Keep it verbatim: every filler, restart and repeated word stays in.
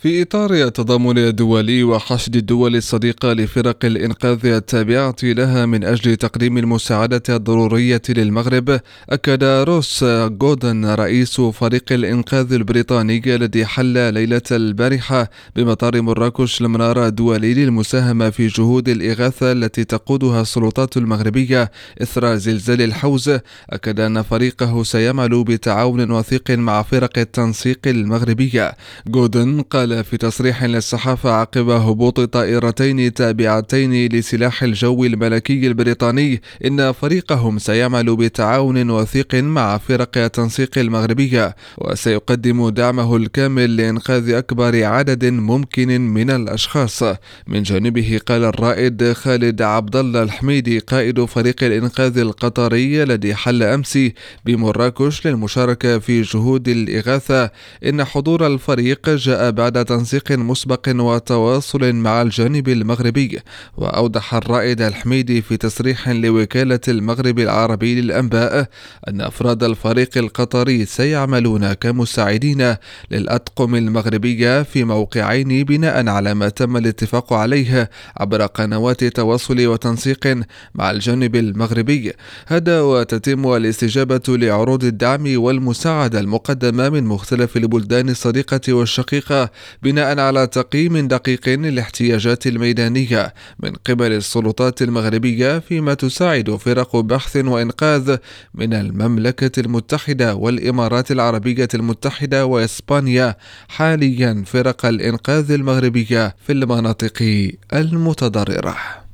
في إطار التضامن الدولي وحشد الدول الصديقة لفرق الإنقاذ التابعة لها من أجل تقديم المساعدة الضرورية للمغرب، أكد روس غودن رئيس فريق الإنقاذ البريطاني الذي حل ليلة البارحة بمطار مراكش المنار الدولي للمساهمة في جهود الإغاثة التي تقودها السلطات المغربية إثر زلزال الحوز، أكد أن فريقه سيعمل بتعاون وثيق مع فرق التنسيق المغربية. غودن قال في تصريح للصحافة عقب هبوط طائرتين تابعتين لسلاح الجو الملكي البريطاني إن فريقهم سيعمل بتعاون وثيق مع فرق التنسيق المغربية وسيقدم دعمه الكامل لإنقاذ أكبر عدد ممكن من الأشخاص. من جانبه قال الرائد خالد عبد الله الحميدي قائد فريق الإنقاذ القطري الذي حل أمس بمراكش للمشاركة في جهود الإغاثة إن حضور الفريق جاء بعد تنسيق مسبق وتواصل مع الجانب المغربي. وأوضح الرائد الحميدي في تصريح لوكالة المغرب العربي للأنباء أن أفراد الفريق القطري سيعملون كمساعدين للأطقم المغربية في موقعين بناء على ما تم الاتفاق عليه عبر قنوات تواصل وتنسيق مع الجانب المغربي. هذا وتتم الاستجابة لعروض الدعم والمساعدة المقدمة من مختلف البلدان الصديقة والشقيقة بناء على تقييم دقيق للاحتياجات الميدانية من قبل السلطات المغربية، فيما تساعد فرق بحث وإنقاذ من المملكة المتحدة والإمارات العربية المتحدة وإسبانيا حاليا فرق الإنقاذ المغربية في المناطق المتضررة.